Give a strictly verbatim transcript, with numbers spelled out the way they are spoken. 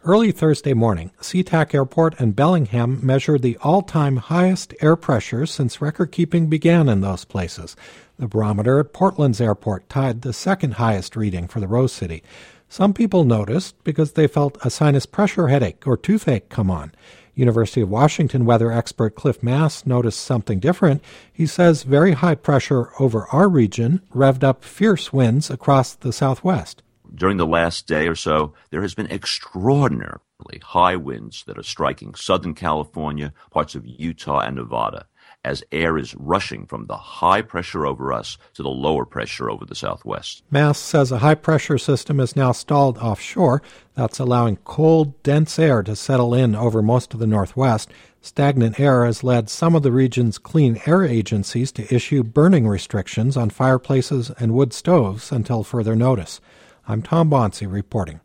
Early Thursday morning, SeaTac Airport and Bellingham measured the all-time highest air pressure since record-keeping began in those places. The barometer at Portland's airport tied the second highest reading for the Rose City. Some people noticed because they felt a sinus pressure headache or toothache come on. University of Washington weather expert Cliff Mass noticed something different. He says very high pressure over our region revved up fierce winds across the southwest. During the last day or so, there has been extraordinarily high winds that are striking Southern California, parts of Utah and Nevada, as air is rushing from the high pressure over us to the lower pressure over the southwest. Mass says a high-pressure system is now stalled offshore. That's allowing cold, dense air to settle in over most of the northwest. Stagnant air has led some of the region's clean air agencies to issue burning restrictions on fireplaces and wood stoves until further notice. I'm Tom Bonsi reporting.